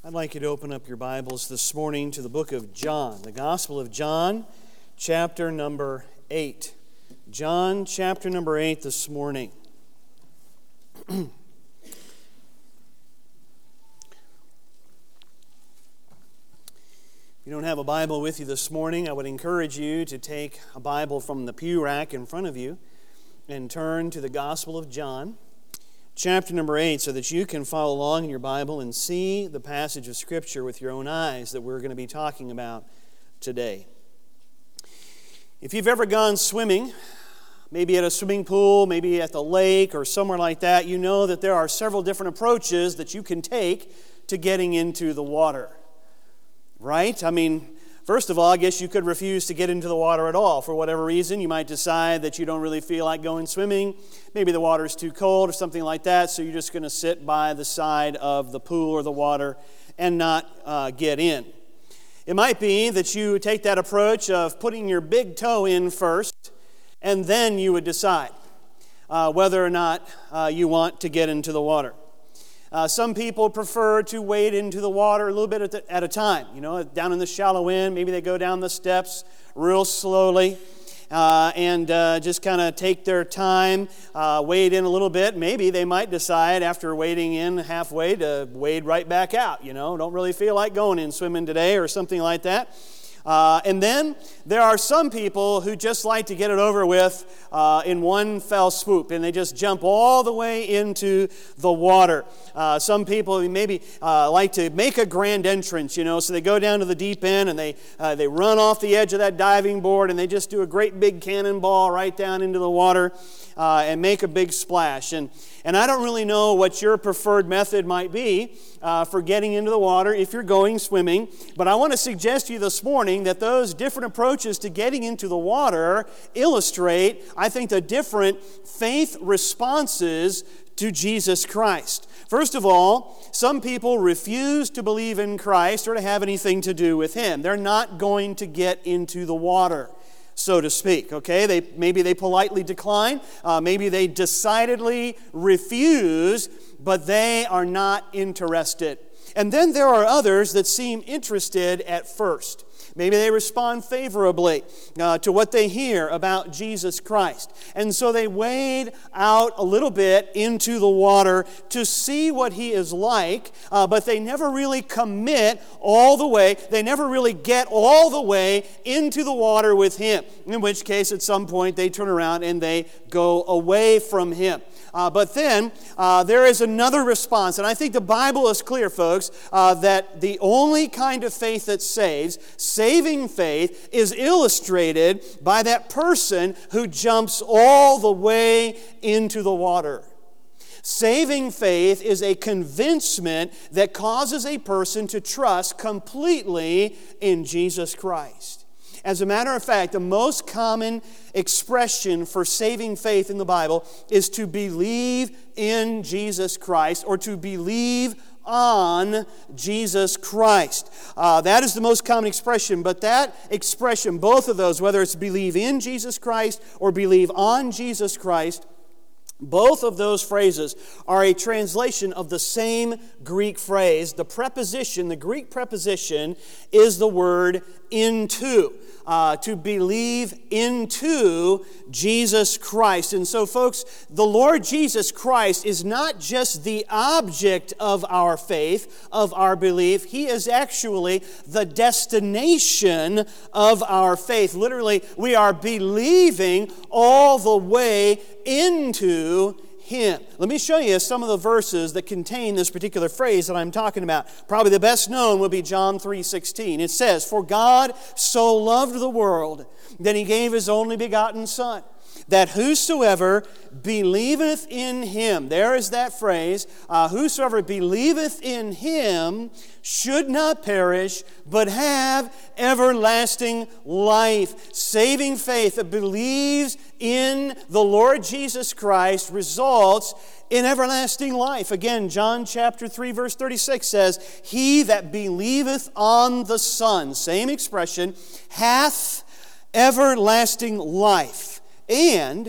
I'd like you to open up your Bibles this morning to the book of John, the Gospel of John, chapter number 8. John, chapter number 8 this morning. If you don't have a Bible with you this morning, I would encourage you to take a Bible from the pew rack in front of you and turn to the Gospel of John, chapter number 8, so that you can follow along in your Bible and see the passage of Scripture with your own eyes that we're going to be talking about today. If you've ever gone swimming, maybe at a swimming pool, maybe at the lake or somewhere like that, you know that there are several different approaches that you can take to getting into the water. Right? I mean, first of all, I guess you could refuse to get into the water at all. For whatever reason, you might decide that you don't really feel like going swimming. Maybe the water's too cold or something like that, so you're just going to sit by the side of the pool or the water and not get in. It might be that you take that approach of putting your big toe in first, and then you would decide whether or not you want to get into the water. Some people prefer to wade into the water a little bit at a time. You know, down in the shallow end, maybe they go down the steps real slowly and just kind of take their time, wade in a little bit. Maybe they might decide after wading in halfway to wade right back out. You know, don't really feel like going in swimming today or something like that. And then there are some people who just like to get it over with in one fell swoop, and they just jump all the way into the water. Some people maybe like to make a grand entrance, you know, so they go down to the deep end and they run off the edge of that diving board and they just do a great big cannonball right down into the water and make a big splash. And I don't really know what your preferred method might be for getting into the water if you're going swimming, but I want to suggest to you this morning that those different approaches to getting into the water illustrate, I think, the different faith responses to Jesus Christ. First of all, some people refuse to believe in Christ or to have anything to do with Him. They're not going to get into the water, so to speak, okay? Maybe they politely decline. Maybe they decidedly refuse, but they are not interested. And then there are others that seem interested at first. Maybe they respond favorably to what they hear about Jesus Christ. And so they wade out a little bit into the water to see what He is like, but they never really commit all the way. They never really get all the way into the water with Him, in which case at some point they turn around and they go away from Him. But then there is another response, and I think the Bible is clear, folks, that the only kind of faith that saves, saving faith, is illustrated by that person who jumps all the way into the water. Saving faith is a convincement that causes a person to trust completely in Jesus Christ. As a matter of fact, the most common expression for saving faith in the Bible is to believe in Jesus Christ or to believe on Jesus Christ. That is the most common expression, but that expression, both of those, whether it's believe in Jesus Christ or believe on Jesus Christ, both of those phrases are a translation of the same Greek phrase. The preposition, the Greek preposition, is the word into. To believe into Jesus Christ. And so, folks, the Lord Jesus Christ is not just the object of our faith, of our belief. He is actually the destination of our faith. Literally, we are believing all the way into Him. Let me show you some of the verses that contain this particular phrase that I'm talking about. Probably the best known would be John 3:16. It says, "For God so loved the world that He gave His only begotten Son, that whosoever believeth in Him," there is that phrase, whosoever believeth in Him should not perish, but have everlasting life. Saving faith that believes in the Lord Jesus Christ results in everlasting life. Again, John chapter 3, verse 36 says, "He that believeth on the Son," same expression, "hath everlasting life, and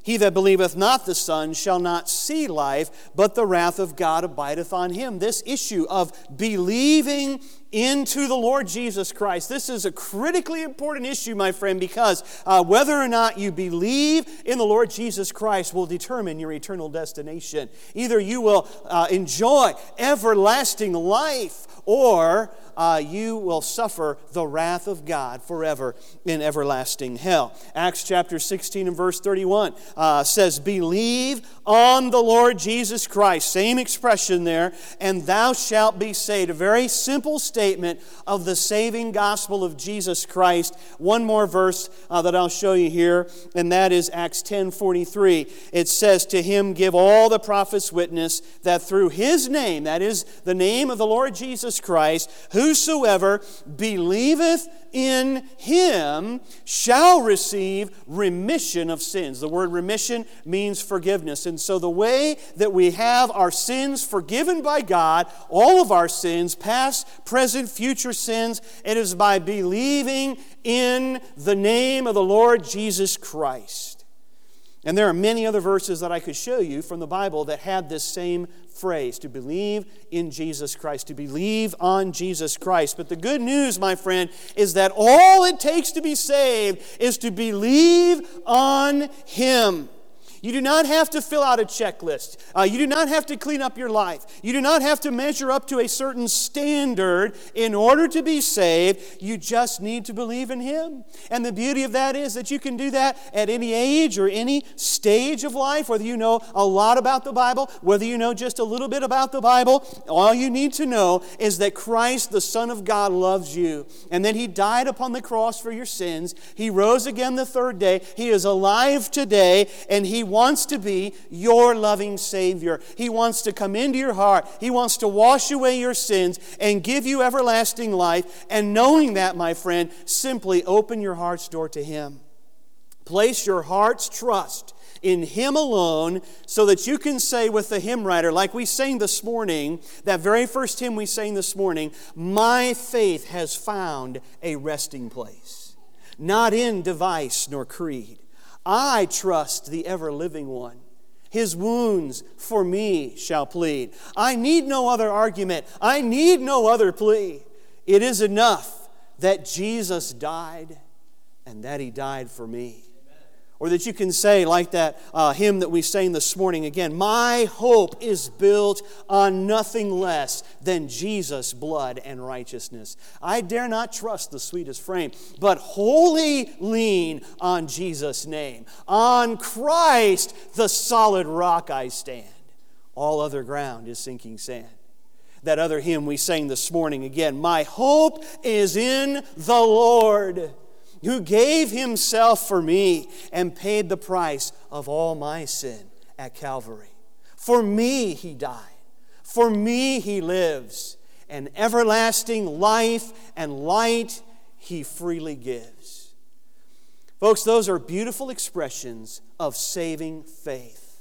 He that believeth not the Son shall not see life, but the wrath of God abideth on him. This issue of believing into the Lord Jesus Christ, this is a critically important issue, my friend, because whether or not you believe in the Lord Jesus Christ will determine your eternal destination. Either you will enjoy everlasting life, or you will suffer the wrath of God forever in everlasting hell. Acts chapter 16 and verse 31 says, believe on the Lord Jesus Christ. Same expression there. And thou shalt be saved. A very simple statement of the saving gospel of Jesus Christ. One more verse that I'll show you here, and that is Acts 10:43. It says, to him give all the prophets witness that through his name, that is the name of the Lord Jesus Christ, whosoever believeth in him shall receive remission of sins. The word remission means forgiveness. And so the way that we have our sins forgiven by God, all of our sins, past, present, future sins, it is by believing in the name of the Lord Jesus Christ. And there are many other verses that I could show you from the Bible that had this same phrase, to believe in Jesus Christ, to believe on Jesus Christ. But the good news, my friend, is that all it takes to be saved is to believe on Him. You do not have to fill out a checklist. You do not have to clean up your life. You do not have to measure up to a certain standard in order to be saved. You just need to believe in Him. And the beauty of that is that you can do that at any age or any stage of life, whether you know a lot about the Bible, whether you know just a little bit about the Bible. All you need to know is that Christ, the Son of God, loves you, and that He died upon the cross for your sins. He rose again the third day. He is alive today, and He wants to be your loving Savior. He wants to come into your heart. He wants to wash away your sins and give you everlasting life. And knowing that, my friend, simply open your heart's door to Him. Place your heart's trust in Him alone, so that you can say with the hymn writer, like we sang this morning, that very first hymn we sang this morning, my faith has found a resting place, not in device nor creed. I trust the ever-living One. His wounds for me shall plead. I need no other argument. I need no other plea. It is enough that Jesus died and that He died for me. Or that you can say, like that hymn that we sang this morning again, my hope is built on nothing less than Jesus' blood and righteousness. I dare not trust the sweetest frame, but wholly lean on Jesus' name. On Christ, the solid rock I stand. All other ground is sinking sand. That other hymn we sang this morning again, my hope is in the Lord, who gave Himself for me and paid the price of all my sin at Calvary. For me He died. For me He lives. And everlasting life and light He freely gives. Folks, those are beautiful expressions of saving faith.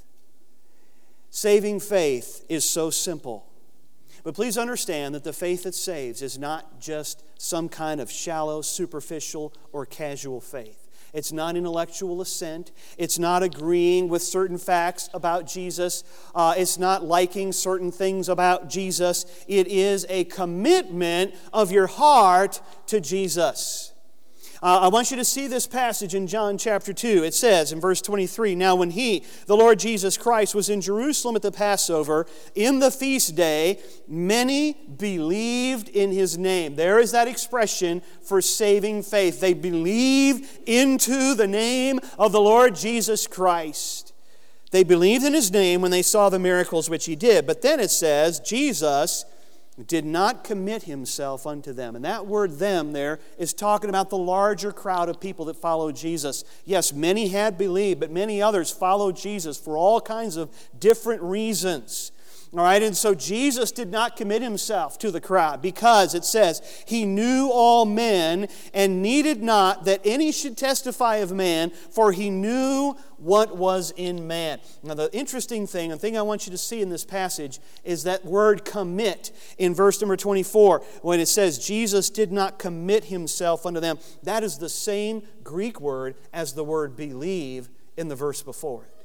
Saving faith is so simple. But please understand that the faith that saves is not just some kind of shallow, superficial, or casual faith. It's not intellectual assent. It's not agreeing with certain facts about Jesus. It's not liking certain things about Jesus. It is a commitment of your heart to Jesus. I want you to see this passage in John chapter 2. It says in verse 23, now when He, the Lord Jesus Christ, was in Jerusalem at the Passover, in the feast day, many believed in His name. There is that expression for saving faith. They believed into the name of the Lord Jesus Christ. They believed in His name when they saw the miracles which He did. But then it says, Jesus did not commit Himself unto them. And that word them there is talking about the larger crowd of people that followed Jesus. Yes, many had believed, but many others followed Jesus for all kinds of different reasons. All right, and so Jesus did not commit Himself to the crowd because it says He knew all men and needed not that any should testify of man, for He knew what was in man. Now the interesting thing, and thing I want you to see in this passage is that word commit in verse number 24 when it says Jesus did not commit Himself unto them. That is the same Greek word as the word believe in the verse before it.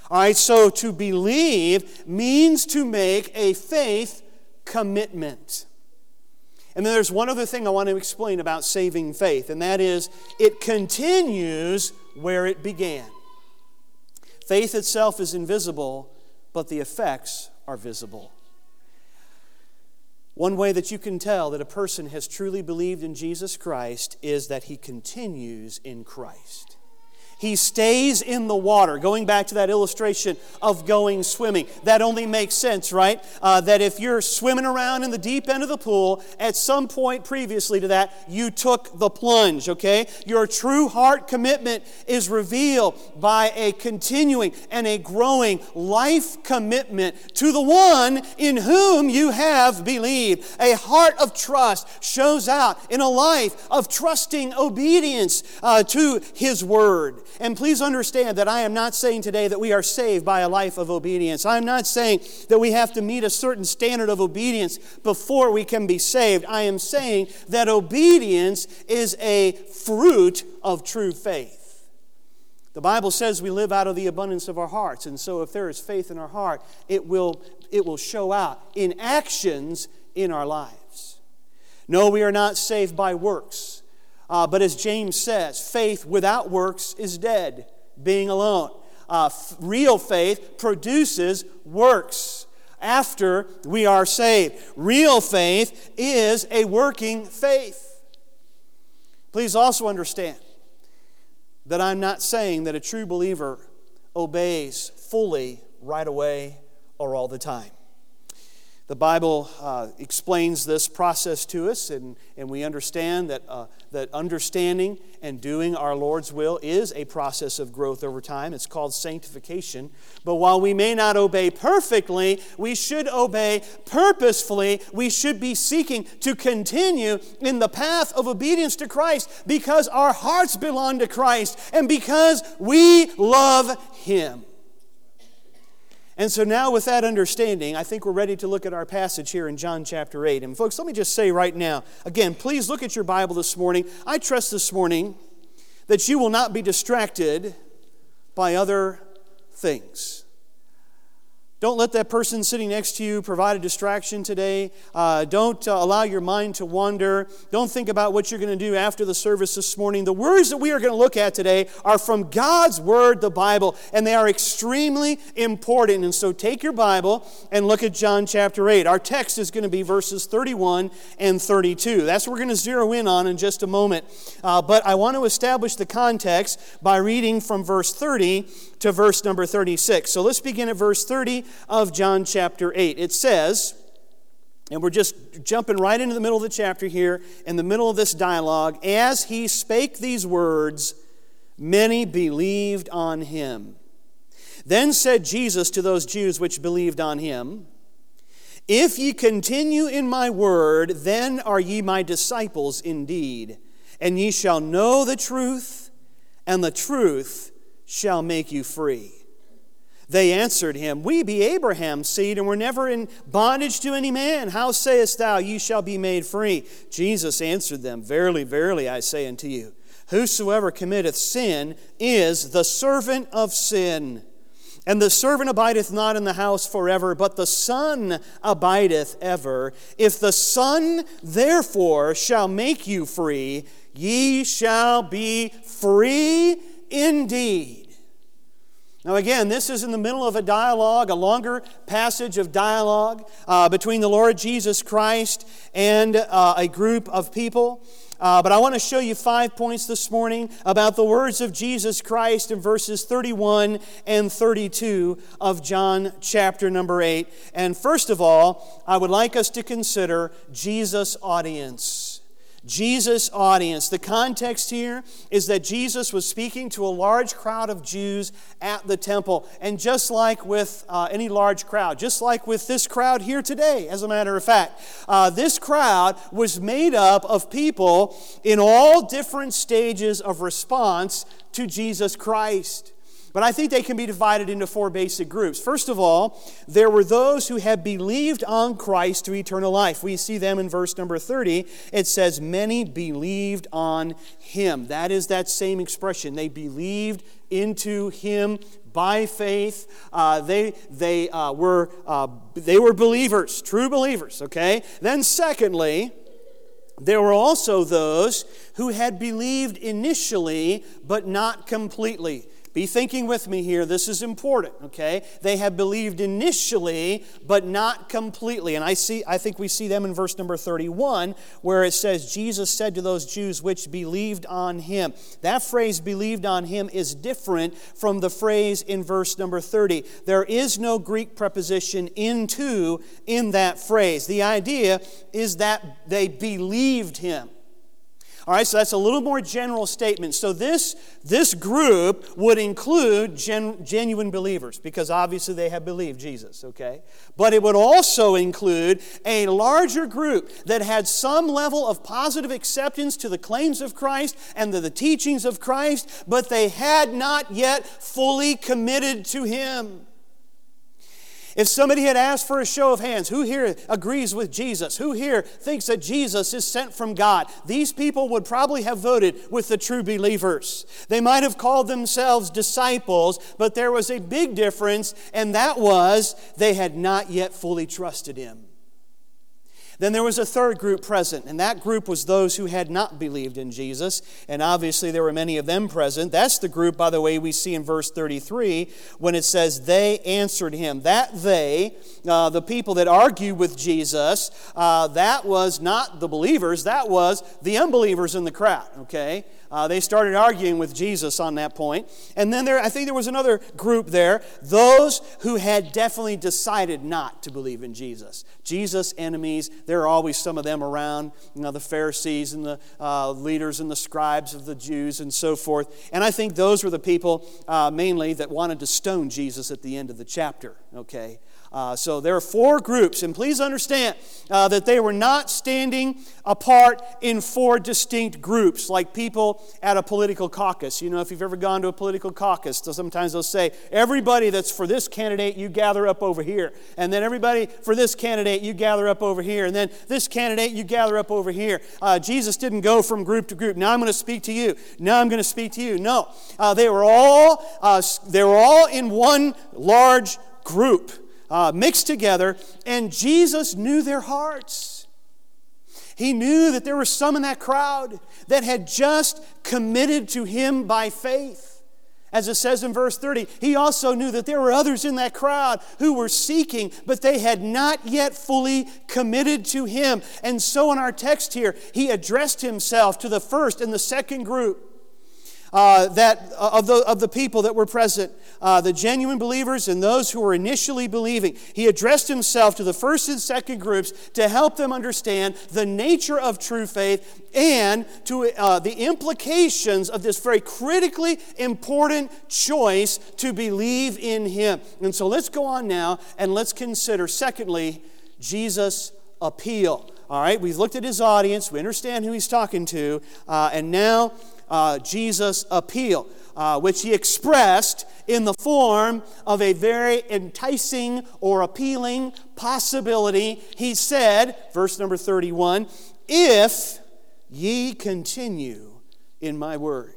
All right, so to believe means to make a faith commitment. And then there's one other thing I want to explain about saving faith, and that is it continues where it began. Faith itself is invisible, but the effects are visible. One way that you can tell that a person has truly believed in Jesus Christ is that he continues in Christ. He stays in the water. Going back to that illustration of going swimming. That only makes sense, right? That if you're swimming around in the deep end of the pool, at some point previously to that, you took the plunge, okay? Your true heart commitment is revealed by a continuing and a growing life commitment to the one in whom you have believed. A heart of trust shows out in a life of trusting obedience to His Word. And please understand that I am not saying today that we are saved by a life of obedience. I'm not saying that we have to meet a certain standard of obedience before we can be saved. I am saying that obedience is a fruit of true faith. The Bible says we live out of the abundance of our hearts. And so if there is faith in our heart, it will show out in actions in our lives. No, we are not saved by works. But as James says, faith without works is dead, being alone. Real faith produces works after we are saved. Real faith is a working faith. Please also understand that I'm not saying that a true believer obeys fully right away or all the time. The Bible explains this process to us, and we understand that understanding and doing our Lord's will is a process of growth over time. It's called sanctification. But while we may not obey perfectly, we should obey purposefully. We should be seeking to continue in the path of obedience to Christ because our hearts belong to Christ and because we love Him. And so now with that understanding, I think we're ready to look at our passage here in John chapter 8. And folks, let me just say right now, again, please look at your Bible this morning. I trust this morning that you will not be distracted by other things. Don't let that person sitting next to you provide a distraction today. Don't allow your mind to wander. Don't think about what you're going to do after the service this morning. The words that we are going to look at today are from God's Word, the Bible, and they are extremely important. And so take your Bible and look at John chapter 8. Our text is going to be verses 31 and 32. That's what we're going to zero in on in just a moment. But I want to establish the context by reading from verse 30 to verse number 36. So let's begin at verse 30 of John chapter 8. It says, and we're just jumping right into the middle of the chapter here, in the middle of this dialogue, as he spake these words, many believed on him. Then said Jesus to those Jews which believed on him, if ye continue in my word, then are ye my disciples indeed, and ye shall know the truth, and the truth shall make you free. They answered him, we be Abraham's seed, and were never in bondage to any man. How sayest thou, ye shall be made free? Jesus answered them, verily, verily, I say unto you, whosoever committeth sin is the servant of sin. And the servant abideth not in the house forever, but the Son abideth ever. If the Son therefore shall make you free, ye shall be free indeed. Now again, this is in the middle of a dialogue, a longer passage of dialogue between the Lord Jesus Christ and a group of people. But I want to show you 5 points this morning about the words of Jesus Christ in verses 31 and 32 of John chapter number 8. And first of all, I would like us to consider Jesus' audience. Jesus' audience. The context here is that Jesus was speaking to a large crowd of Jews at the temple. And just like with any large crowd, just like with this crowd here today, as a matter of fact, this crowd was made up of people in all different stages of response to Jesus Christ. But I think they can be divided into 4 basic groups. First of all, there were those who had believed on Christ to eternal life. We see them in verse number 30. It says, many believed on Him. That is that same expression. They believed into Him by faith. They were believers, true believers, okay? Then secondly, there were also those who had believed initially, but not completely. Be thinking with me here. This is important, okay? They had believed initially, but not completely. And I think we see them in verse number 31, where it says, Jesus said to those Jews which believed on Him. That phrase, believed on Him, is different from the phrase in verse number 30. There is no Greek preposition into in that phrase. The idea is that they believed Him. All right, so that's a little more general statement. So this group would include genuine believers, because obviously they have believed Jesus, okay? But it would also include a larger group that had some level of positive acceptance to the claims of Christ and to the teachings of Christ, but they had not yet fully committed to Him. If somebody had asked for a show of hands, who here agrees with Jesus? Who here thinks that Jesus is sent from God? These people would probably have voted with the true believers. They might have called themselves disciples, but there was a big difference, and that was they had not yet fully trusted Him. Then there was a third group present, and that group was those who had not believed in Jesus, and obviously there were many of them present. That's the group, by the way, we see in verse 33 when it says, they answered Him. That they, the people that argue with Jesus, that was not the believers, that was the unbelievers in the crowd, okay? They started arguing with Jesus on that point. And then I think there was another group there, those who had definitely decided not to believe in Jesus. Jesus' enemies, there are always some of them around, the Pharisees and the leaders and the scribes of the Jews and so forth. And I think those were the people mainly that wanted to stone Jesus at the end of the chapter, okay? So there are four groups, and please understand that they were not standing apart in four distinct groups like people at a political caucus. You know, if you've ever gone to a political caucus, sometimes they'll say, everybody that's for this candidate, you gather up over here. And then everybody for this candidate, you gather up over here. And then this candidate, you gather up over here. Jesus didn't go from group to group. Now I'm going to speak to you. Now I'm going to speak to you. No, they were all in one large group. Mixed together, and Jesus knew their hearts. He knew that there were some in that crowd that had just committed to Him by faith. As it says in verse 30, He also knew that there were others in that crowd who were seeking, but they had not yet fully committed to Him. And so in our text here, He addressed Himself to the first and the second group. Of the people that were present, the genuine believers and those who were initially believing. He addressed Himself to the first and second groups to help them understand the nature of true faith and to the implications of this very critically important choice to believe in Him. And so let's go on now and let's consider, secondly, Jesus' appeal. All right, we've looked at His audience, we understand who He's talking to, and now Jesus' appeal, which He expressed in the form of a very enticing or appealing possibility. He said, verse number 31, if ye continue in my word.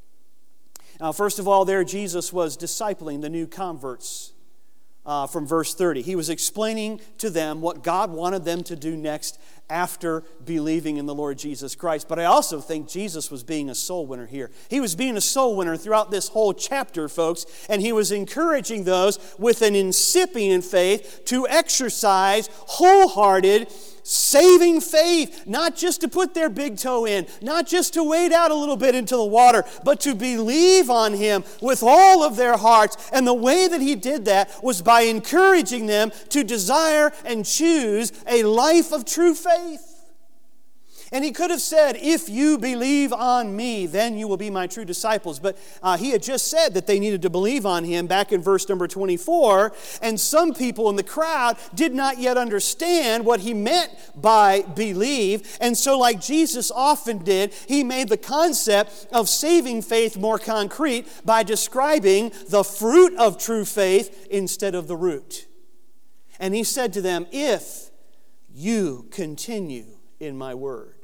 Now, first of all, there Jesus was discipling the new converts from verse 30. He was explaining to them what God wanted them to do next after believing in the Lord Jesus Christ. But I also think Jesus was being a soul winner here. He was being a soul winner throughout this whole chapter, folks, and He was encouraging those with an incipient faith to exercise wholehearted saving faith, not just to put their big toe in, not just to wade out a little bit into the water, but to believe on Him with all of their hearts. And the way that He did that was by encouraging them to desire and choose a life of true faith. And He could have said, if you believe on me, then you will be my true disciples. But He had just said that they needed to believe on Him back in verse number 24. And some people in the crowd did not yet understand what He meant by believe. And so like Jesus often did, He made the concept of saving faith more concrete by describing the fruit of true faith instead of the root. And He said to them, if you continue in my word.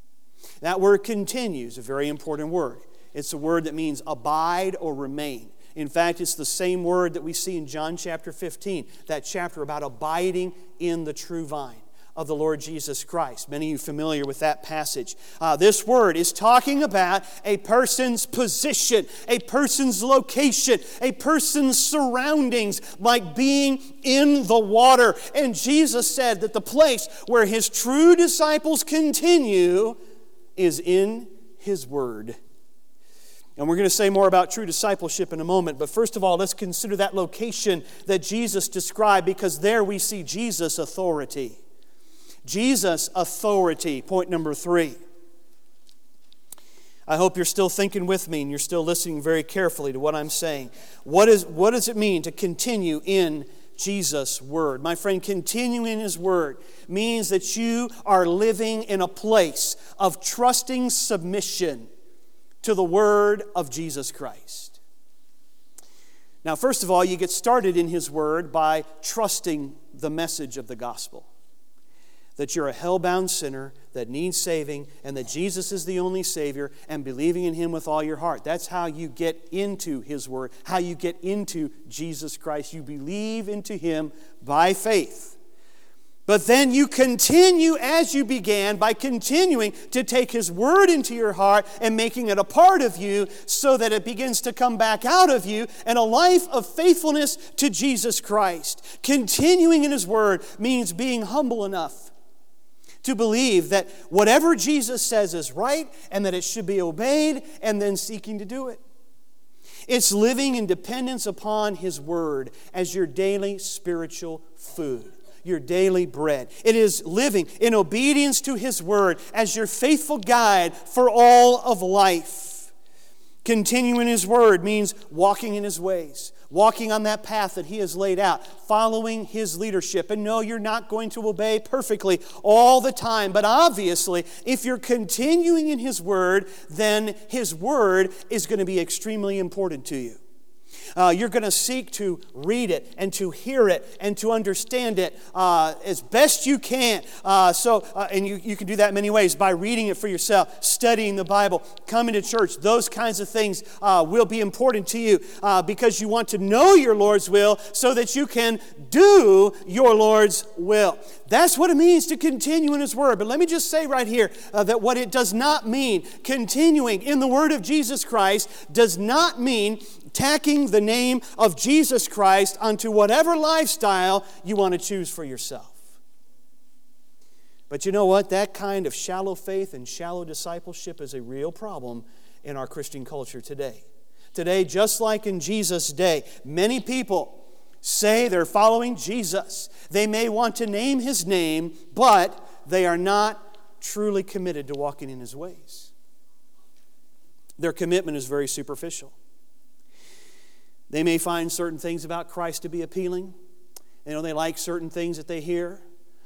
That word continue is a very important word. It's a word that means abide or remain. In fact, it's the same word that we see in John chapter 15, that chapter about abiding in the true vine of the Lord Jesus Christ. Many of you are familiar with that passage. This word is talking about a person's position, a person's location, a person's surroundings, like being in the water. And Jesus said that the place where His true disciples continue is in His Word. And we're going to say more about true discipleship in a moment. But first of all, let's consider that location that Jesus described, because there we see Jesus' authority. Jesus' authority, point number 3. I hope you're still thinking with me and you're still listening very carefully to what I'm saying. What does it mean to continue in Jesus' Word? My friend, continuing in His Word means that you are living in a place of trusting submission to the Word of Jesus Christ. Now, first of all, you get started in His Word by trusting the message of the gospel. That you're a hell-bound sinner that needs saving, and that Jesus is the only Savior, and believing in Him with all your heart. That's how you get into His Word, how you get into Jesus Christ. You believe into Him by faith. But then you continue as you began by continuing to take His Word into your heart and making it a part of you so that it begins to come back out of you in a life of faithfulness to Jesus Christ. Continuing in His Word means being humble enough to believe that whatever Jesus says is right and that it should be obeyed, and then seeking to do it. It's living in dependence upon His Word as your daily spiritual food, your daily bread. It is living in obedience to His Word as your faithful guide for all of life. Continuing in His Word means walking in His ways. Walking on that path that He has laid out, following His leadership. And no, you're not going to obey perfectly all the time. But obviously, if you're continuing in His Word, then His Word is going to be extremely important to you. You're going to seek to read it and to hear it and to understand it as best you can. And you can do that in many ways, by reading it for yourself, studying the Bible, coming to church. Those kinds of things will be important to you because you want to know your Lord's will so that you can do your Lord's will. That's what it means to continue in His Word. But let me just say right here that what it does not mean, continuing in the Word of Jesus Christ, does not mean tacking the name of Jesus Christ onto whatever lifestyle you want to choose for yourself. But you know what? That kind of shallow faith and shallow discipleship is a real problem in our Christian culture today. Today, just like in Jesus' day, many people say they're following Jesus. They may want to name His name, but they are not truly committed to walking in His ways. Their commitment is very superficial. They may find certain things about Christ to be appealing. They like certain things that they hear.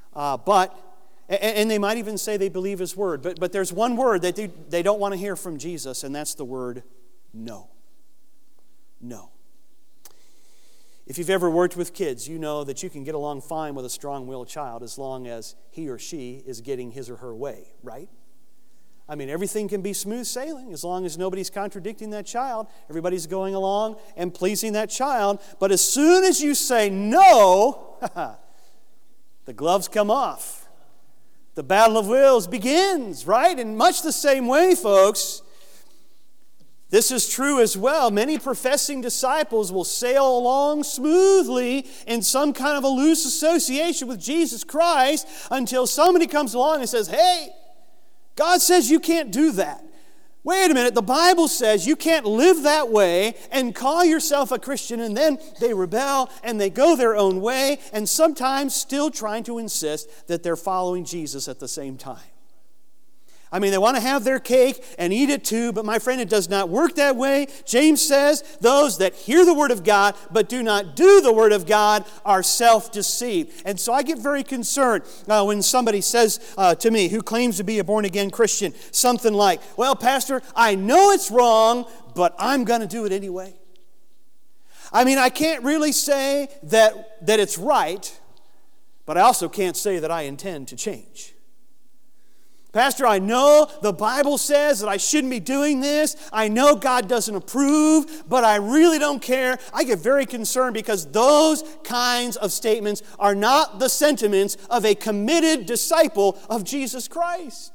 And they might even say they believe His Word. But there's one word that they don't want to hear from Jesus, and that's the word no. No. If you've ever worked with kids, you know that you can get along fine with a strong-willed child as long as he or she is getting his or her way, right? I mean, everything can be smooth sailing as long as nobody's contradicting that child. Everybody's going along and pleasing that child. But as soon as you say no, the gloves come off. The battle of wills begins, right? In much the same way, folks, this is true as well. Many professing disciples will sail along smoothly in some kind of a loose association with Jesus Christ until somebody comes along and says, hey, God says you can't do that. Wait a minute, the Bible says you can't live that way and call yourself a Christian, and then they rebel and they go their own way, and sometimes still trying to insist that they're following Jesus at the same time. I mean, they want to have their cake and eat it too, but my friend, it does not work that way. James says, those that hear the Word of God but do not do the Word of God are self-deceived. And so I get very concerned when somebody says to me, who claims to be a born-again Christian, something like, well, Pastor, I know it's wrong, but I'm going to do it anyway. I mean, I can't really say that it's right, but I also can't say that I intend to change. Pastor, I know the Bible says that I shouldn't be doing this. I know God doesn't approve, but I really don't care. I get very concerned because those kinds of statements are not the sentiments of a committed disciple of Jesus Christ.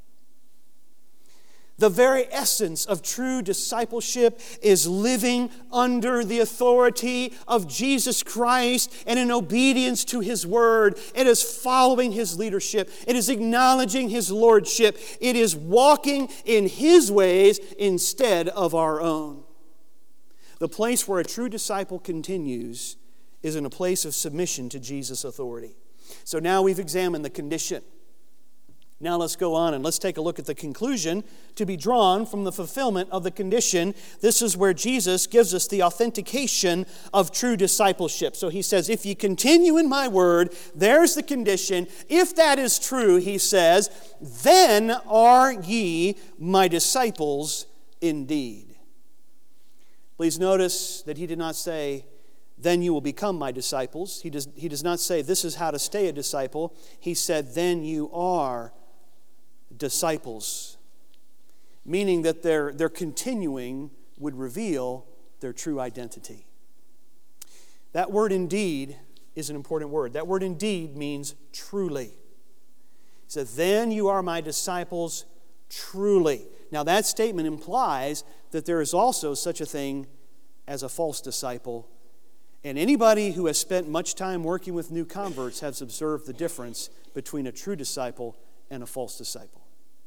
The very essence of true discipleship is living under the authority of Jesus Christ and in obedience to His Word. It is following His leadership. It is acknowledging His lordship. It is walking in His ways instead of our own. The place where a true disciple continues is in a place of submission to Jesus' authority. So now we've examined the condition. Now let's go on and let's take a look at the conclusion to be drawn from the fulfillment of the condition. This is where Jesus gives us the authentication of true discipleship. So He says, if ye continue in my word, there's the condition. If that is true, He says, then are ye my disciples indeed. Please notice that He did not say, then you will become my disciples. He does not say, this is how to stay a disciple. He said, then you are disciples, meaning that their continuing would reveal their true identity. That word indeed is an important word. That word indeed means truly. He said, then you are my disciples truly. Now that statement implies that there is also such a thing as a false disciple. And anybody who has spent much time working with new converts has observed the difference between a true disciple and a false disciple.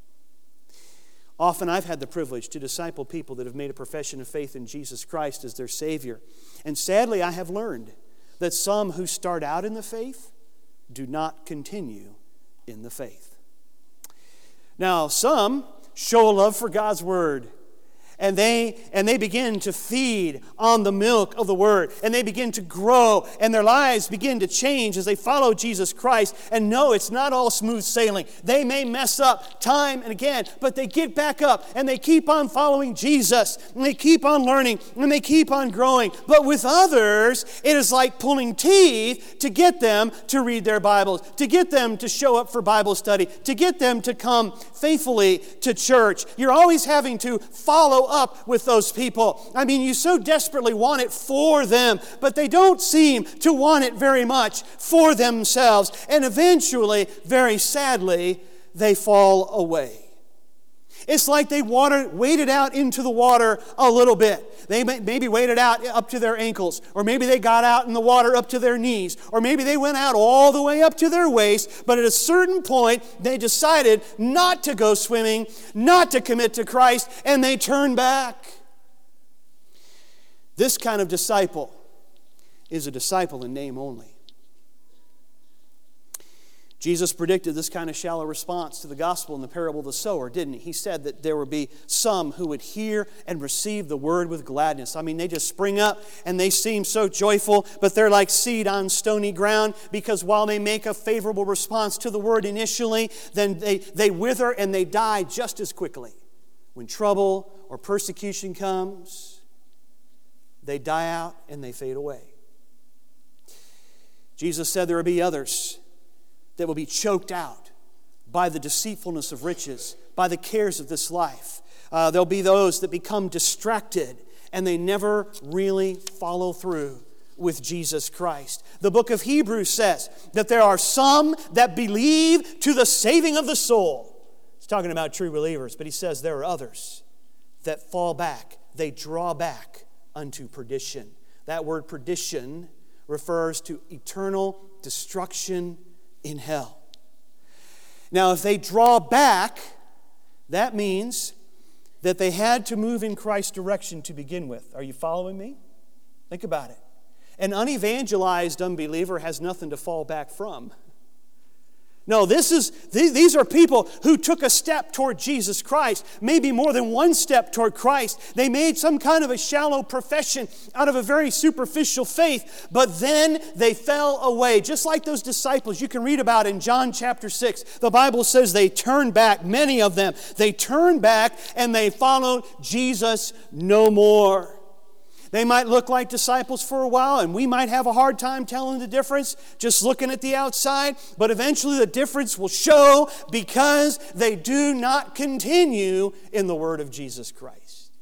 Often I've had the privilege to disciple people that have made a profession of faith in Jesus Christ as their Savior. And sadly, I have learned that some who start out in the faith do not continue in the faith. Now, some show a love for God's Word. And they begin to feed on the milk of the Word. And they begin to grow. And their lives begin to change as they follow Jesus Christ. And no, it's not all smooth sailing. They may mess up time and again. But they get back up. And they keep on following Jesus. And they keep on learning. And they keep on growing. But with others, it is like pulling teeth to get them to read their Bibles. To get them to show up for Bible study. To get them to come faithfully to church. You're always having to follow up with those people. I mean, you so desperately want it for them, but they don't seem to want it very much for themselves. And eventually, very sadly, they fall away. It's like they waded out into the water a little bit. They maybe waded out up to their ankles, or maybe they got out in the water up to their knees, or maybe they went out all the way up to their waist, but at a certain point, they decided not to go swimming, not to commit to Christ, and they turned back. This kind of disciple is a disciple in name only. Jesus predicted this kind of shallow response to the gospel in the parable of the sower, didn't he? He said that there would be some who would hear and receive the word with gladness. I mean, they just spring up and they seem so joyful, but they're like seed on stony ground, because while they make a favorable response to the word initially, then they wither and they die just as quickly. When trouble or persecution comes, they die out and they fade away. Jesus said there would be others that will be choked out by the deceitfulness of riches, by the cares of this life. There'll be those that become distracted and they never really follow through with Jesus Christ. The book of Hebrews says that there are some that believe to the saving of the soul. He's talking about true believers, but he says there are others that fall back. They draw back unto perdition. That word perdition refers to eternal destruction in hell. Now, if they draw back, that means that they had to move in Christ's direction to begin with. Are you following me? Think about it. An unevangelized unbeliever has nothing to fall back from. No, these are people who took a step toward Jesus Christ, maybe more than one step toward Christ. They made some kind of a shallow profession out of a very superficial faith, but then they fell away. Just like those disciples you can read about in John chapter 6. The Bible says they turned back, many of them. They turned back and they followed Jesus no more. They might look like disciples for a while, and we might have a hard time telling the difference just looking at the outside, but eventually the difference will show because they do not continue in the word of Jesus Christ.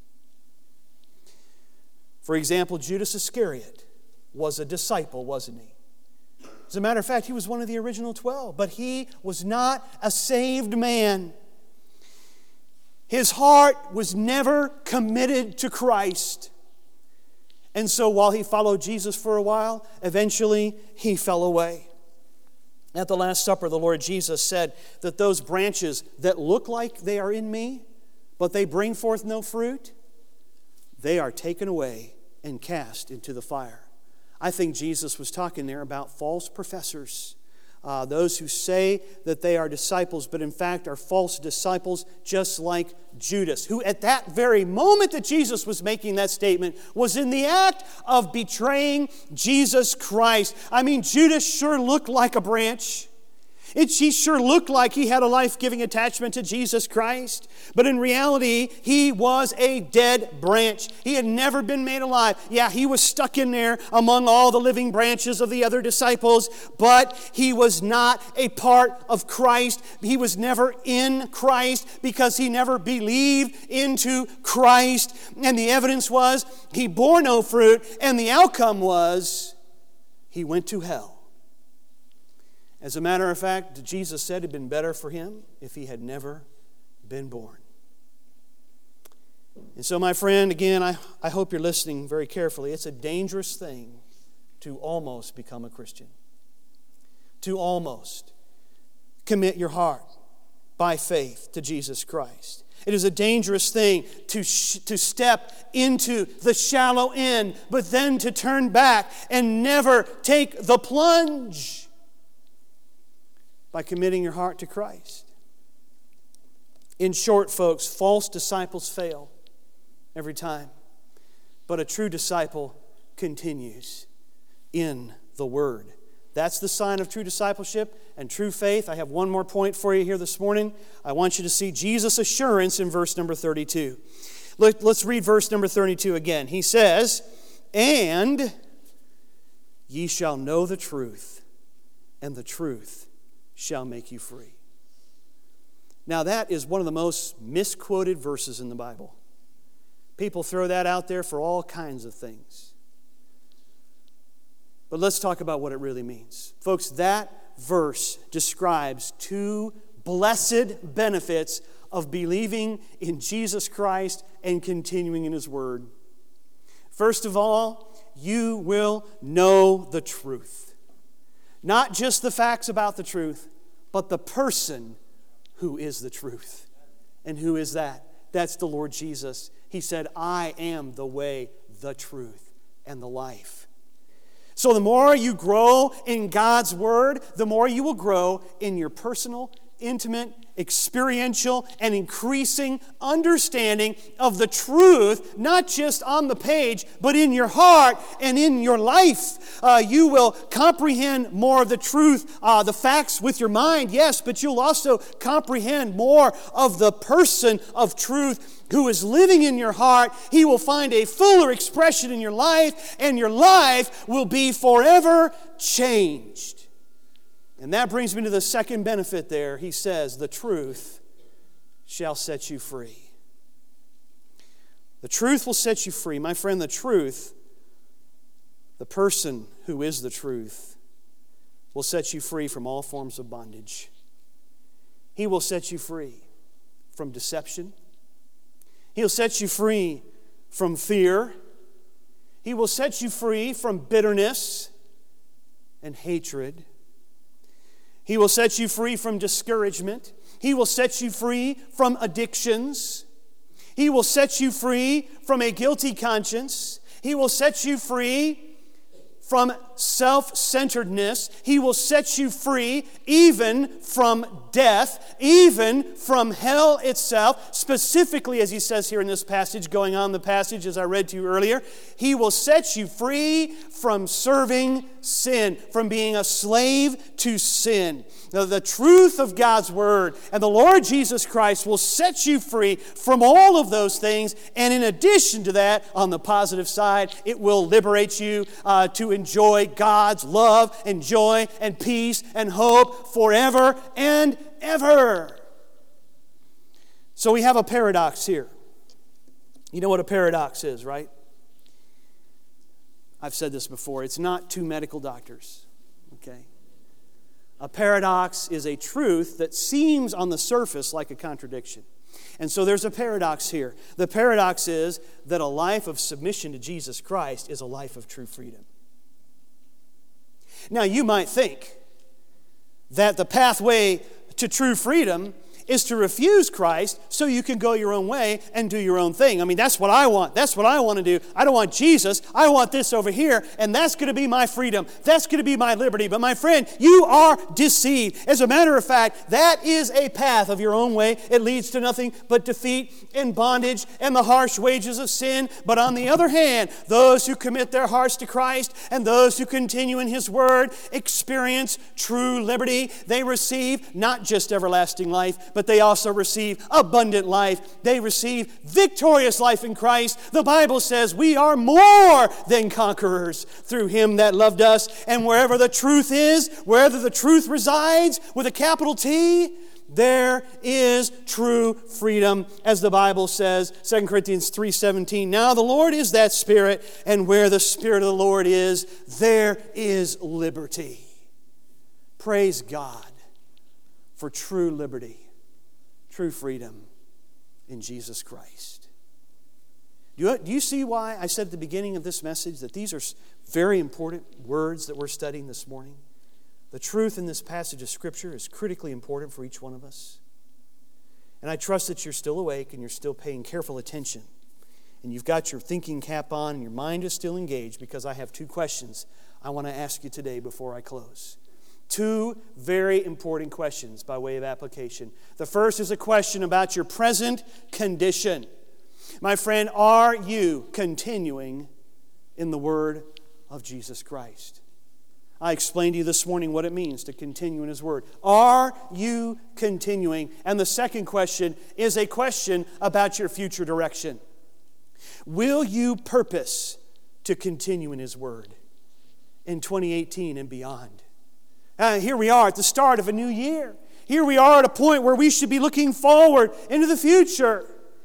For example, Judas Iscariot was a disciple, wasn't he? As a matter of fact, he was one of the original 12, but he was not a saved man. His heart was never committed to Christ. And so while he followed Jesus for a while, eventually he fell away. At the Last Supper, the Lord Jesus said that those branches that look like they are in me, but they bring forth no fruit, they are taken away and cast into the fire. I think Jesus was talking there about false professors. Those who say that they are disciples, but in fact are false disciples, just like Judas, who at that very moment that Jesus was making that statement was in the act of betraying Jesus Christ. I mean, Judas sure looked like a branch. He sure looked like he had a life-giving attachment to Jesus Christ. But in reality, he was a dead branch. He had never been made alive. Yeah, he was stuck in there among all the living branches of the other disciples, but he was not a part of Christ. He was never in Christ because he never believed into Christ. And the evidence was he bore no fruit, and the outcome was he went to hell. As a matter of fact, Jesus said it had been better for him if he had never been born. And so, my friend, again, I hope you're listening very carefully. It's a dangerous thing to almost become a Christian. To almost commit your heart by faith to Jesus Christ. It is a dangerous thing to step into the shallow end, but then to turn back and never take the plunge by committing your heart to Christ. In short, folks, false disciples fail every time, but a true disciple continues in the Word. That's the sign of true discipleship and true faith. I have one more point for you here this morning. I want you to see Jesus' assurance in verse number 32. Let's read verse number 32 again. He says, "And ye shall know the truth, and the truth shall make you free." Now that is one of the most misquoted verses in the Bible. People throw that out there for all kinds of things. But let's talk about what it really means. Folks, that verse describes two blessed benefits of believing in Jesus Christ and continuing in His Word. First of all, you will know the truth. Not just the facts about the truth, but the person who is the truth. And who is that? That's the Lord Jesus. He said, "I am the way, the truth, and the life." So the more you grow in God's Word, the more you will grow in your personal, intimate, experiential, and increasing understanding of the truth, not just on the page, but in your heart and in your life. You will comprehend more of the truth, the facts with your mind, yes, but you'll also comprehend more of the person of truth who is living in your heart. He will find a fuller expression in your life, and your life will be forever changed. And that brings me to the second benefit there. He says, the truth shall set you free. The truth will set you free. My friend, the truth, the person who is the truth, will set you free from all forms of bondage. He will set you free from deception. He'll set you free from fear. He will set you free from bitterness and hatred. He will set you free from discouragement. He will set you free from addictions. He will set you free from a guilty conscience. He will set you free from self-centeredness. He will set you free even from death, even from hell itself. Specifically, as he says here in this passage, going on the passage as I read to you earlier, He will set you free from serving sin, from being a slave to sin. Now, the truth of God's Word and the Lord Jesus Christ will set you free from all of those things. And in addition to that, on the positive side, it will liberate you to enjoy God's love and joy and peace and hope forever and ever. So we have a paradox here. You know what a paradox is, right? I've said this before. It's not two medical doctors, okay? A paradox is a truth that seems on the surface like a contradiction. And so there's a paradox here. The paradox is that a life of submission to Jesus Christ is a life of true freedom. Now, you might think that the pathway to true freedom is to refuse Christ so you can go your own way and do your own thing. I mean, that's what I want. That's what I want to do. I don't want Jesus. I want this over here, and that's going to be my freedom. That's going to be my liberty. But my friend, you are deceived. As a matter of fact, that is a path of your own way. It leads to nothing but defeat and bondage and the harsh wages of sin. But on the other hand, those who commit their hearts to Christ and those who continue in His Word experience true liberty. They receive not just everlasting life, but they also receive abundant life. They receive victorious life in Christ. The Bible says we are more than conquerors through Him that loved us. And wherever the truth is, wherever the truth resides, with a capital T, there is true freedom, as the Bible says, 2 Corinthians 3:17. Now the Lord is that Spirit, and where the Spirit of the Lord is, there is liberty. Praise God for true liberty. True freedom in Jesus Christ. Do you see why I said at the beginning of this message that these are very important words that we're studying this morning? The truth in this passage of Scripture is critically important for each one of us. And I trust that you're still awake and you're still paying careful attention. And you've got your thinking cap on and your mind is still engaged, because I have two questions I want to ask you today before I close. Two very important questions by way of application. The first is a question about your present condition. My friend, are you continuing in the Word of Jesus Christ? I explained to you this morning what it means to continue in His Word. Are you continuing? And the second question is a question about your future direction. Will you purpose to continue in His Word in 2018 and beyond? Here we are at the start of a new year. Here we are at a point where we should be looking forward into the future.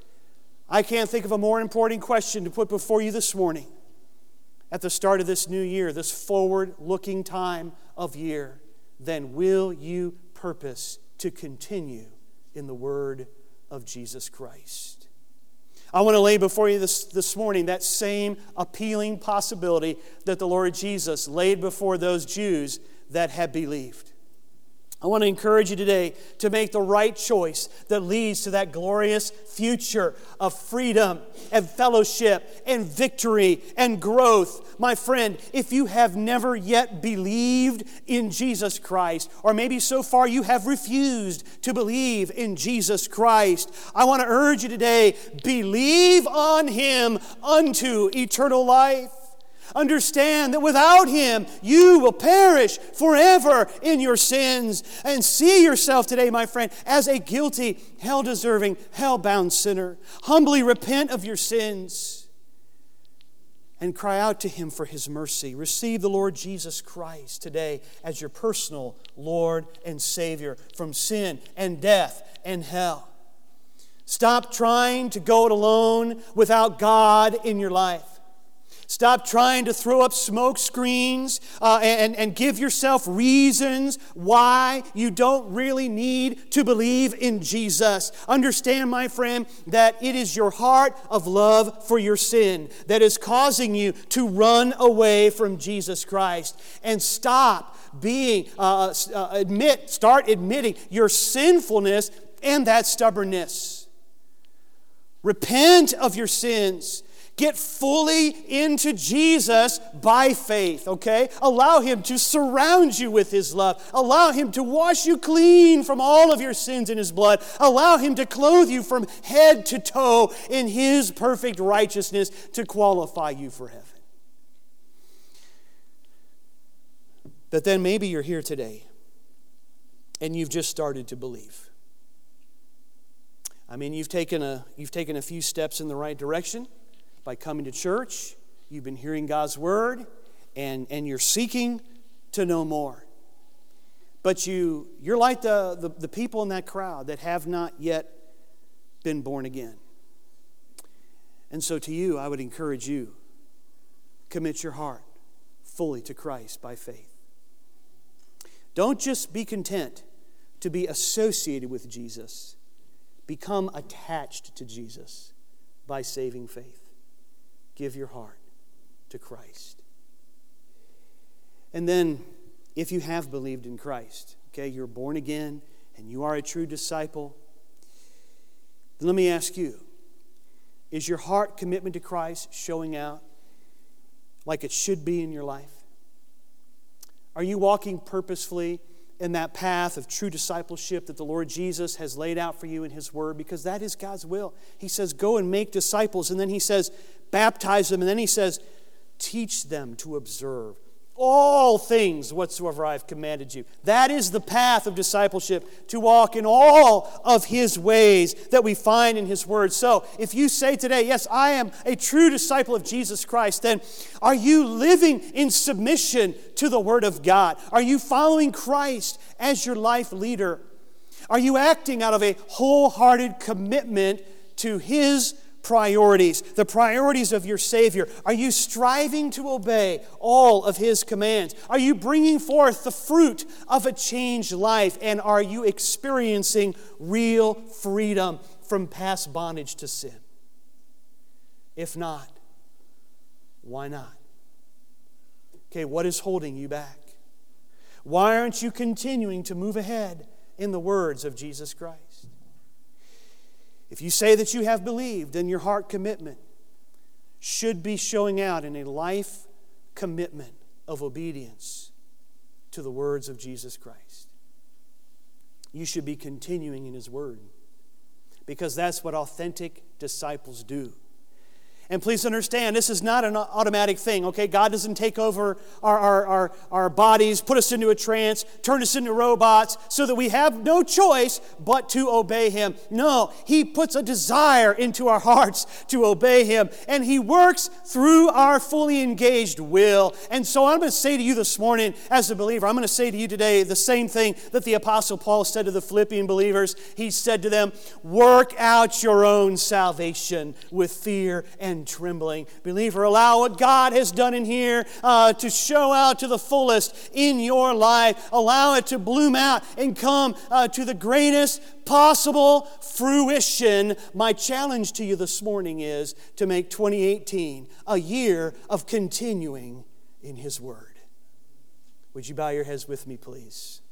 I can't think of a more important question to put before you this morning at the start of this new year, this forward-looking time of year, than will you purpose to continue in the Word of Jesus Christ? I want to lay before you this morning that same appealing possibility that the Lord Jesus laid before those Jews that had believed. I want to encourage you today to make the right choice that leads to that glorious future of freedom and fellowship and victory and growth. My friend, if you have never yet believed in Jesus Christ, or maybe so far you have refused to believe in Jesus Christ, I want to urge you today, believe on Him unto eternal life. Understand that without Him, you will perish forever in your sins. And see yourself today, my friend, as a guilty, hell-deserving, hell-bound sinner. Humbly repent of your sins and cry out to Him for His mercy. Receive the Lord Jesus Christ today as your personal Lord and Savior from sin and death and hell. Stop trying to go it alone without God in your life. Stop trying to throw up smoke screens and give yourself reasons why you don't really need to believe in Jesus. Understand, my friend, that it is your heart of love for your sin that is causing you to run away from Jesus Christ. And stop start admitting your sinfulness and that stubbornness. Repent of your sins. Get fully into Jesus by faith, okay? Allow Him to surround you with His love. Allow Him to wash you clean from all of your sins in His blood. Allow Him to clothe you from head to toe in His perfect righteousness to qualify you for heaven. But then maybe you're here today and you've just started to believe. I mean, you've taken a few steps in the right direction by coming to church. You've been hearing God's Word, and you're seeking to know more. But you're like the people in that crowd that have not yet been born again. And so to you, I would encourage you, commit your heart fully to Christ by faith. Don't just be content to be associated with Jesus. Become attached to Jesus by saving faith. Give your heart to Christ. And then, if you have believed in Christ, okay, you're born again and you are a true disciple, then let me ask you, is your heart commitment to Christ showing out like it should be in your life? Are you walking purposefully in that path of true discipleship that the Lord Jesus has laid out for you in His Word? Because that is God's will. He says, go and make disciples. And then He says, baptize them. And then He says, teach them to observe all things whatsoever I have commanded you. That is the path of discipleship, to walk in all of His ways that we find in His Word. So, if you say today, yes, I am a true disciple of Jesus Christ, then are you living in submission to the Word of God? Are you following Christ as your life leader? Are you acting out of a wholehearted commitment to His priorities, the priorities of your Savior? Are you striving to obey all of His commands? Are you bringing forth the fruit of a changed life? And are you experiencing real freedom from past bondage to sin? If not, why not? Okay, what is holding you back? Why aren't you continuing to move ahead in the words of Jesus Christ? If you say that you have believed, then your heart commitment should be showing out in a life commitment of obedience to the words of Jesus Christ. You should be continuing in His Word, because that's what authentic disciples do. And please understand, this is not an automatic thing, okay? God doesn't take over our bodies, put us into a trance, turn us into robots so that we have no choice but to obey Him. No, He puts a desire into our hearts to obey Him, and He works through our fully engaged will. And so I'm going to say to you this morning, as a believer, I'm going to say to you today the same thing that the Apostle Paul said to the Philippian believers. He said to them, work out your own salvation with fear and trembling. Believer, allow what God has done in here to show out to the fullest in your life. Allow it to bloom out and come to the greatest possible fruition. My challenge to you this morning is to make 2018 a year of continuing in His Word. Would you bow your heads with me, please?